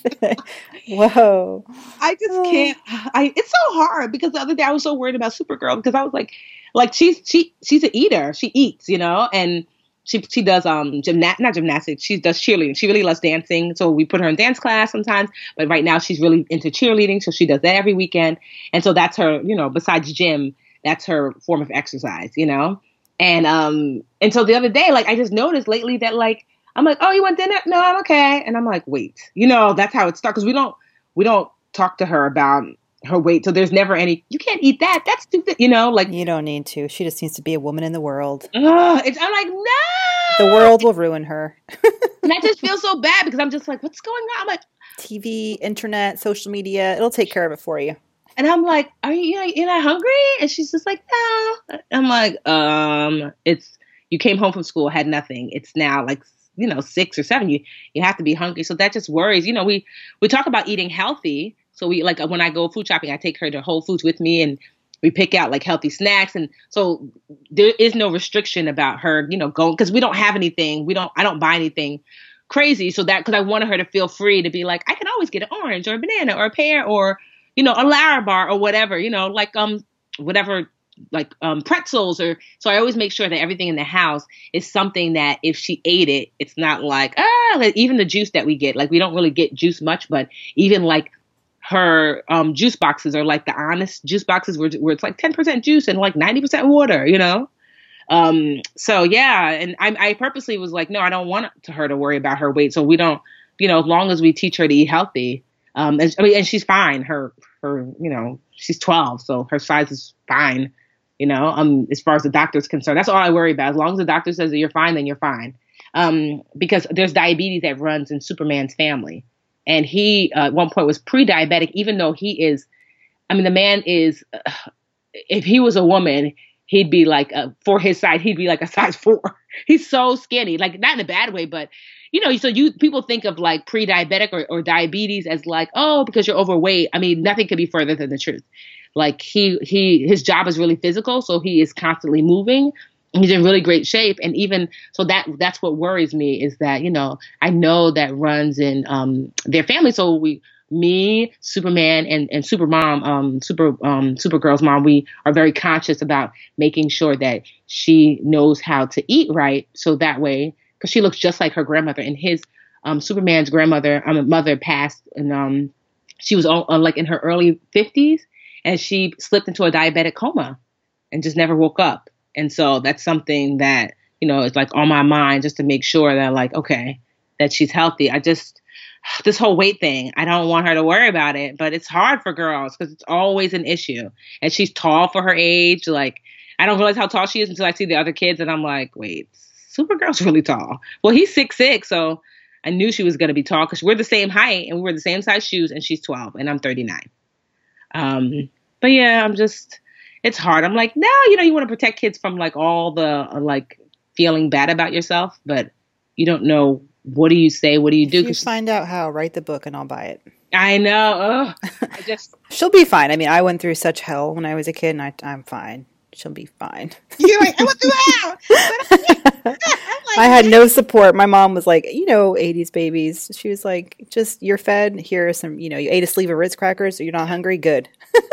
whoa. I just can't, I, it's so hard because the other day I was so worried about Supergirl because I was like, like she's, she, she's an eater. She eats, you know, and she, she does, um, gymna- not gymnastics. She does cheerleading. She really loves dancing. So we put her in dance class sometimes, but right now she's really into cheerleading. So she does that every weekend. And so that's her, you know, besides gym, that's her form of exercise, you know? And um and so the other day, like I just noticed lately that like I'm like, oh, you want dinner? No, I'm okay. And I'm like, wait, you know, that's how it starts because we don't we don't talk to her about her weight. So there's never any. You can't eat that. That's stupid. You know, like you don't need to. She just needs to be a woman in the world. Uh, it's, I'm like, no. The world will ruin her. And I just feel so bad because I'm just like, what's going on? I'm like, T V, internet, social media. It'll take care of it for you. And I'm like, are you, you're not hungry? And she's just like, no. I'm like, um, it's, you came home from school, had nothing. It's now like, you know, six or seven, you, you have to be hungry. So that just worries, you know, we, we talk about eating healthy. So we like, when I go food shopping, I take her to Whole Foods with me and we pick out like healthy snacks. And so there is no restriction about her, you know, going, cause we don't have anything. We don't, I don't buy anything crazy. So that, cause I wanted her to feel free to be like, I can always get an orange or a banana or a pear or, you know, a Larabar or whatever, you know, like, um, whatever, like, um, pretzels or, so I always make sure that everything in the house is something that if she ate it, it's not like, ah, like even the juice that we get, like, we don't really get juice much, but even like her, um, juice boxes are like the Honest juice boxes where, where it's like ten percent juice and like ninety percent water, you know? Um, so yeah. And I, I purposely was like, no, I don't want to her to worry about her weight. So we don't, you know, as long as we teach her to eat healthy, Um, and, I mean, and she's fine. Her, her, you know, she's twelve, so her size is fine. You know, um, as far as the doctor's concerned, that's all I worry about. As long as the doctor says that you're fine, then you're fine. Um, because there's diabetes that runs in Superman's family, and he uh, at one point was pre-diabetic, even though he is. I mean, the man is. Uh, if he was a woman, he'd be like a, for his size, he'd be like a size four. He's so skinny, like not in a bad way, but. You know, so you people think of like pre-diabetic or, or diabetes as like, oh, because you're overweight. I mean, nothing could be further than the truth. Like he he his job is really physical, so he is constantly moving. He's in really great shape, and even so, that that's what worries me is that you know I know that runs in um, their family. So we, me, Superman, and and Supermom, um, Super um, Supergirl's mom, we are very conscious about making sure that she knows how to eat right, so that way. Because she looks just like her grandmother, and his um, Superman's grandmother, um, mother passed, and um, she was all, uh, like in her early fifties, and she slipped into a diabetic coma, and just never woke up. And so that's something that you know is like on my mind, just to make sure that like okay, that she's healthy. I just this whole weight thing, I don't want her to worry about it, but it's hard for girls because it's always an issue, and she's tall for her age, like. I don't realize how tall she is until I see the other kids, and I'm like, wait, Supergirl's really tall. Well, he's six six, so I knew she was going to be tall because we're the same height and we wear the same size shoes, and she's twelve and I'm thirty-nine. Um, but yeah, I'm just, it's hard. I'm like, no, you know, you want to protect kids from like all the uh, like feeling bad about yourself, but you don't know, what do you say? What do you do? If you find out how, write the book and I'll buy it. I know. Ugh. I just She'll be fine. I mean, I went through such hell when I was a kid, and I, I'm fine. She'll be fine. You're like, I went through hell. Like, I had no support. My mom was like, you know, eighties babies. She was like, just, you're fed. Here are some, you know, you ate a sleeve of Ritz crackers, so you're not hungry. Good.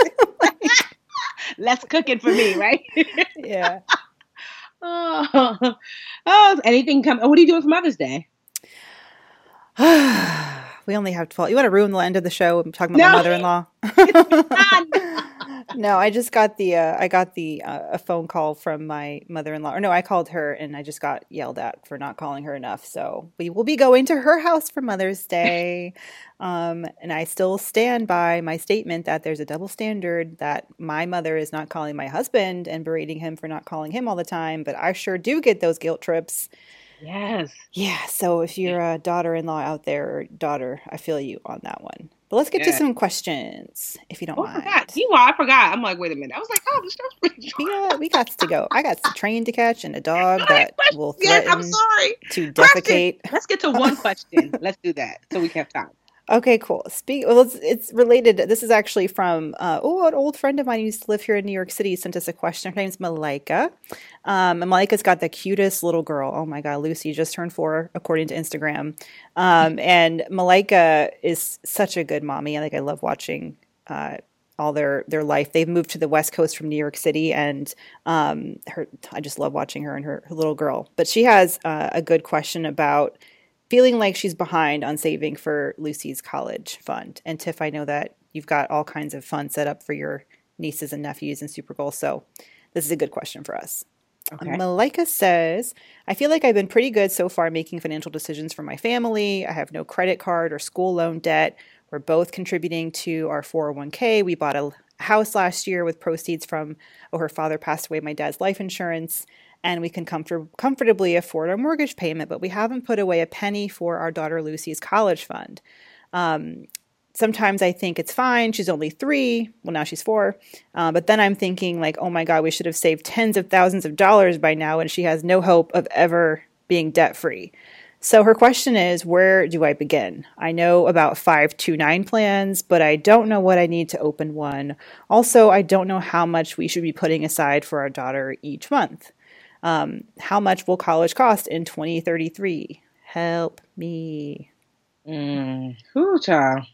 Less cooking for me, right? Yeah. Oh, oh, anything come? Oh, what are you doing for Mother's Day? We only have twelve. You want to ruin the end of the show? I'm talking about No. my mother-in-law. No, I just got the uh, I got the uh, a phone call from my mother-in-law. Or no, I called her and I just got yelled at for not calling her enough. So we will be going to her house for Mother's Day. Um, and I still stand by my statement that there's a double standard, that my mother is not calling my husband and berating him for not calling him all the time, but I sure do get those guilt trips. Yes. Yeah, so if you're a daughter-in-law out there, or daughter, I feel you on that one. But let's get Yeah. to some questions, if you don't Oh, I mind. forgot. You know, I forgot. I'm like, wait a minute. I was like, oh, the show's pretty We short. got, we got to go. I got a train to catch and a dog All right, that question. will Yes, threaten I'm sorry. to Question. defecate. Let's get to one question. Let's do that so we have time. Okay, cool. Speak. Well, it's, it's related. This is actually from uh, oh, an old friend of mine who used to live here in New York City sent us a question. Her name's Malika. Um, and Malika's got the cutest little girl. Oh my God, Lucy just turned four, according to Instagram. Um, and Malika is such a good mommy. I like. I love watching uh, all their their life. They've moved to the West Coast from New York City, and um, her. I just love watching her and her, her little girl. But she has uh, a good question about feeling like she's behind on saving for Lucy's college fund. And Tiff, I know that you've got all kinds of fun set up for your nieces and nephews in Supergirl, so this is a good question for us. Okay. Malika says, I feel like I've been pretty good so far making financial decisions for my family. I have no credit card or school loan debt. We're both contributing to our four oh one k. We bought a house last year with proceeds from, oh, her father passed away, my dad's life insurance. And we can comfort- comfortably afford our mortgage payment, but we haven't put away a penny for our daughter Lucy's college fund. Um, sometimes I think it's fine. She's only three. Well, now she's four. Uh, but then I'm thinking like, oh my God, we should have saved tens of thousands of dollars by now, and she has no hope of ever being debt-free. So her question is, where do I begin? I know about five two nine plans, but I don't know what I need to open one. Also, I don't know how much we should be putting aside for our daughter each month. Um, how much will college cost in twenty thirty-three? Help me. Mm, whew, child.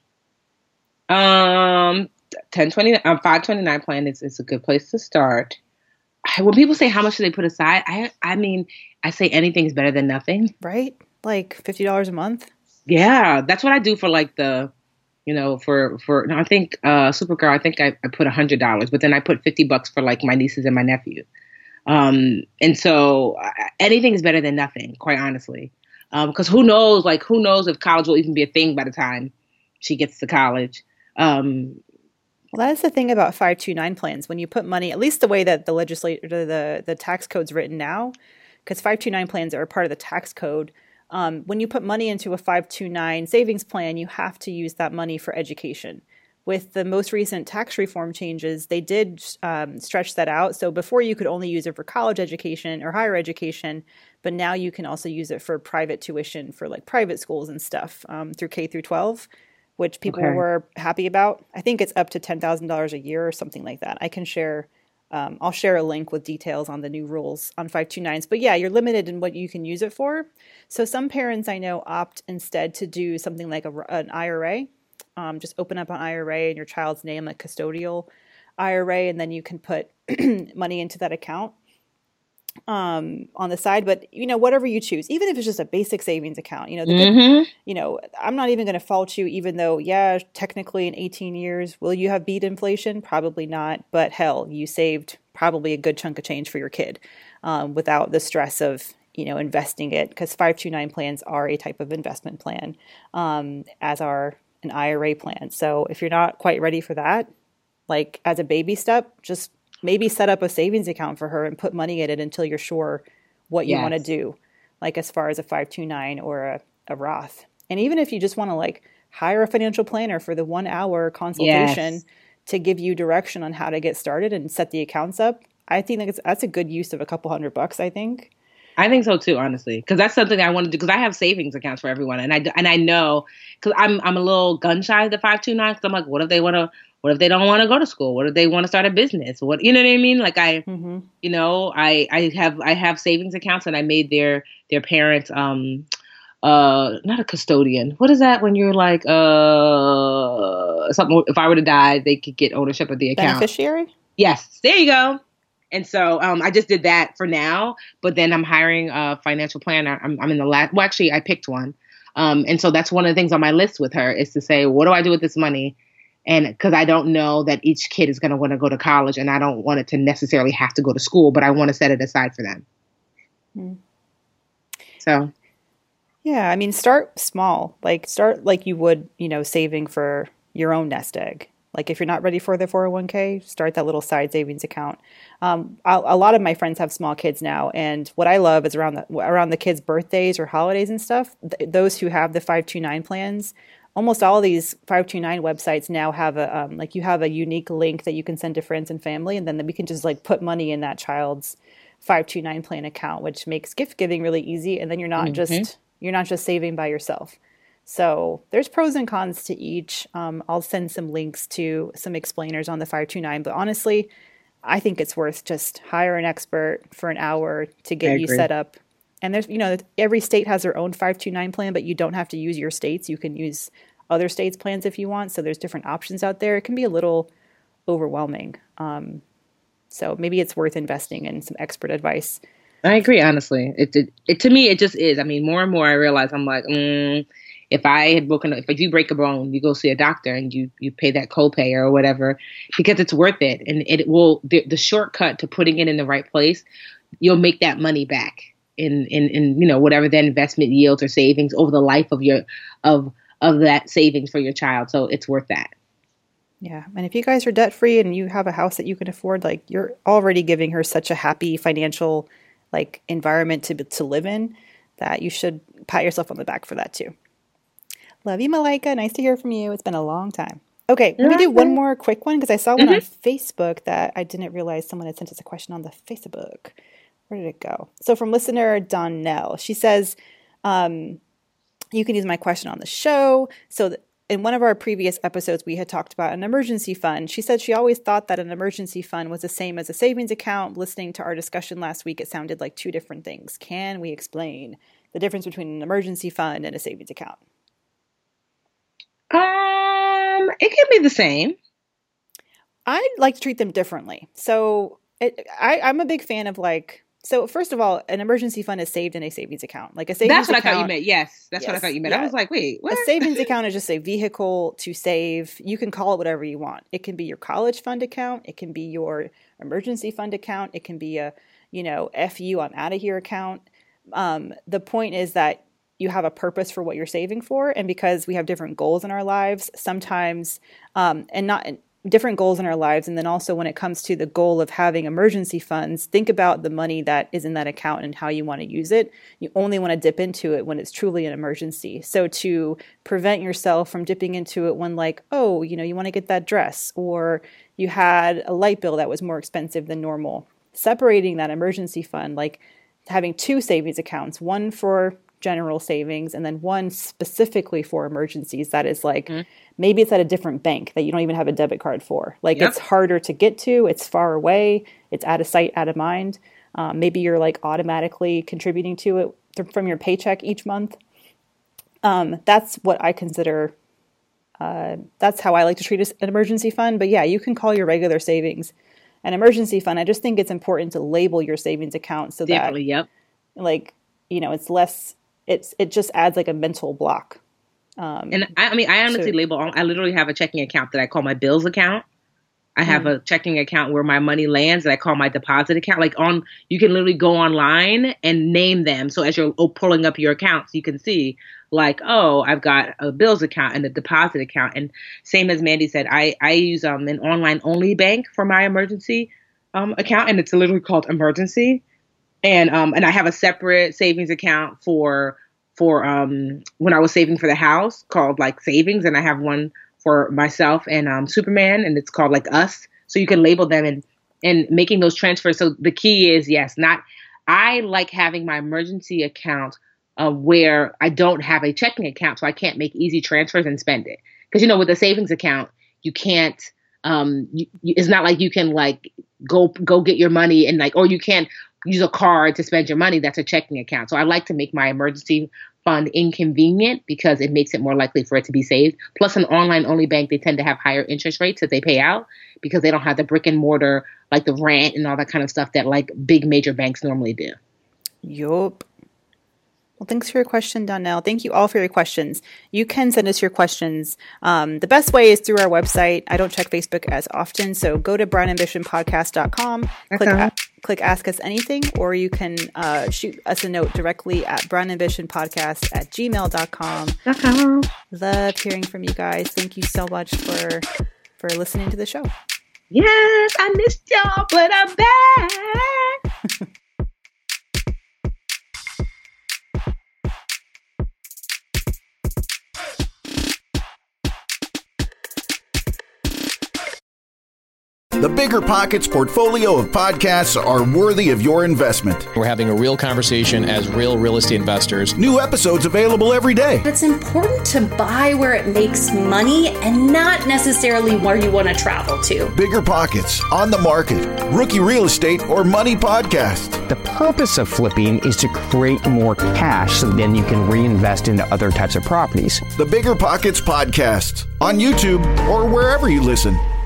Um, ten twenty, um, five twenty-nine plan is, is a good place to start. I, when people say how much do they put aside, I I mean, I say anything is better than nothing. Right? Like fifty dollars a month? Yeah, that's what I do for like the, you know, for, for, no, I think, uh, Supergirl, I think I, I put a hundred dollars, but then I put fifty bucks for like my nieces and my nephew. Um, and so uh, anything is better than nothing, quite honestly. Um, cause who knows, like, who knows if college will even be a thing by the time she gets to college. Um, Well, that's the thing about five two nine plans. When you put money, at least the way that the legislature, the, the tax code's written now, because five two nine plans are part of the tax code. Um, when you put money into a five two nine savings plan, you have to use that money for education. With the most recent tax reform changes, they did um, stretch that out. So before you could only use it for college education or higher education, but now you can also use it for private tuition for like private schools and stuff um, through K through twelve, which people Okay. were happy about. I think it's up to ten thousand dollars a year or something like that. I can share, um, I'll share a link with details on the new rules on five two nines. But yeah, you're limited in what you can use it for. So some parents I know opt instead to do something like a, an I R A. Um, just open up an I R A in your child's name, a custodial I R A, and then you can put money into that account um, on the side. But, you know, whatever you choose, even if it's just a basic savings account, you know, the good, mhm. you know, I'm not even going to fault you, even though, yeah, technically in eighteen years, will you have beat inflation? Probably not. But hell, you saved probably a good chunk of change for your kid um, without the stress of, you know, investing it, because five two nine plans are a type of investment plan, um, as are an I R A plan. So if you're not quite ready for that, like as a baby step, just maybe set up a savings account for her and put money in it until you're sure what you Yes. want to do, like as far as a five two nine or a, a Roth. And even if you just want to like hire a financial planner for the one hour consultation Yes. to give you direction on how to get started and set the accounts up, I think that's, that's a good use of a couple hundred bucks, I think. I think so too, honestly, because that's something I want to do. Because I have savings accounts for everyone, and I d- and I know because I'm I'm a little gun shy of the five two nine. Because I'm like, what if they want to? What if they don't want to go to school? What if they want to start a business? What you know what I mean? Like I, Mm-hmm. you know, I I have I have savings accounts, and I made their their parents um uh not a custodian. What is that when you're like uh something? If I were to die, they could get ownership of the account. Beneficiary? Yes, there you go. And so um, I just did that for now, but then I'm hiring a financial planner. I'm, I'm in the last, well, actually, I picked one. Um, and so that's one of the things on my list with her is to say, what do I do with this money? And because I don't know that each kid is going to want to go to college, and I don't want it to necessarily have to go to school, but I want to set it aside for them. Mm. So, Yeah, I mean, start small. Like start like you would, you know, saving for your own nest egg. Like if you're not ready for the four oh one k, start that little side savings account. Um, a, a lot of my friends have small kids now, and what I love is around the around the kids' birthdays or holidays and stuff. Th- those who have the five two nine plans, almost all of these five two nine websites now have a um, like you have a unique link that you can send to friends and family, and then we can just like put money in that child's five two nine plan account, which makes gift giving really easy. And then you're not Mhm. just you're not just saving by yourself. So there's pros and cons to each. Um, I'll send some links to some explainers on the five two nine, but honestly, I think it's worth just hire an expert for an hour to I get you agree. set up. And there's, you know, every state has their own five two nine plan, but you don't have to use your state's. You can use other states' plans if you want. So there's different options out there. It can be a little overwhelming. Um, so maybe it's worth investing in some expert advice. I agree, honestly. It, it, it to me, it just is. I mean, more and more I realize I'm like, mm, if I had broken, if you break a bone, you go see a doctor and you, you pay that copay or whatever, because it's worth it. And it will, the, the shortcut to putting it in the right place, you'll make that money back in, in, in, you know, whatever that investment yields or savings over the life of your, of, of that savings for your child. So it's worth that. Yeah. And if you guys are debt free and you have a house that you can afford, like you're already giving her such a happy financial like environment to to live in that you should pat yourself on the back for that too. Love you, Malika. Nice to hear from you. It's been a long time. Okay, let me do one more quick one because I saw one on Facebook that I didn't realize someone had sent us a question on the Facebook. Where did it go? So from listener Donnell, she says, um, you can use my question on the show. So th- in one of our previous episodes, we had talked about an emergency fund. She said she always thought that an emergency fund was the same as a savings account. Listening to our discussion last week, it sounded like two different things. Can we explain the difference between an emergency fund and a savings account? Um, it can be the same. I like to treat them differently. So it, I, I'm a big fan of like, so first of all, an emergency fund is saved in a savings account. Like a savings That's what account, I thought you meant. Yes, that's what I Yes, thought you meant. yeah. I was like, wait, what? A savings account is just a vehicle to save. You can call it whatever you want. It can be your college fund account. It can be your emergency fund account. It can be a, you know, F you, I'm out of here account. Um, the point is that you have a purpose for what you're saving for. And because we have different goals in our lives, sometimes, um, and not different goals in our lives. And then also when it comes to the goal of having emergency funds, think about the money that is in that account and how you want to use it. You only want to dip into it when it's truly an emergency. So to prevent yourself from dipping into it when like, oh, you know, you want to get that dress or you had a light bill that was more expensive than normal, separating that emergency fund, like having two savings accounts, one for general savings and then one specifically for emergencies that is like mm-hmm. maybe it's at a different bank that you don't even have a debit card for. Like yep. It's harder to get to, it's far away, it's out of sight, out of mind. Um, maybe you're like automatically contributing to it th- from your paycheck each month. Um, that's what I consider, uh, that's how I like to treat an emergency fund. But yeah, you can call your regular savings an emergency fund. I just think it's important to label your savings account so Definitely, that yep. like, you know, it's less, it's, it just adds like a mental block. Um, and I, I mean, I honestly so, label, I literally have a checking account that I call my bills account. I have mm. a checking account where my money lands that I call my deposit account. Like on, you can literally go online and name them. So as you're pulling up your accounts, you can see like, oh, I've got a bills account and a deposit account. And same as Mandy said, I, I use um, an online only bank for my emergency um, account, and it's literally called emergency. And um, and I have a separate savings account for for um, when I was saving for the house called like savings, and I have one for myself and um, Superman, and it's called like us. So you can label them and and making those transfers. So the key is yes, not I like having my emergency account uh, where I don't have a checking account, so I can't make easy transfers and spend it. Because you know, with a savings account, you can't. Um, you, you, it's not like you can like go go get your money and like, or you can't use a card to spend your money. That's a checking account. So I like to make my emergency fund inconvenient because it makes it more likely for it to be saved. Plus, an online only bank, they tend to have higher interest rates that they pay out because they don't have the brick and mortar, like the rent and all that kind of stuff that like big major banks normally do. Yup. Well, thanks for your question, Donnell. Thank you all for your questions. You can send us your questions. Um, the best way is through our website. I don't check Facebook as often, so go to brown ambition podcast dot com, click, Okay. a- click Ask Us Anything, or you can uh, shoot us a note directly at brown ambition podcast at gmail dot com. Uh-huh. Love hearing from you guys. Thank you so much for for listening to the show. Yes, I missed y'all, but I'm back. The Bigger Pockets portfolio of podcasts are worthy of your investment. We're having a real conversation as real real estate investors. New episodes available every day. It's important to buy where it makes money and not necessarily where you want to travel to. Bigger Pockets, On the Market, Rookie Real Estate, or Money Podcast. The purpose of flipping is to create more cash so then you can reinvest into other types of properties. The Bigger Pockets Podcast on YouTube or wherever you listen.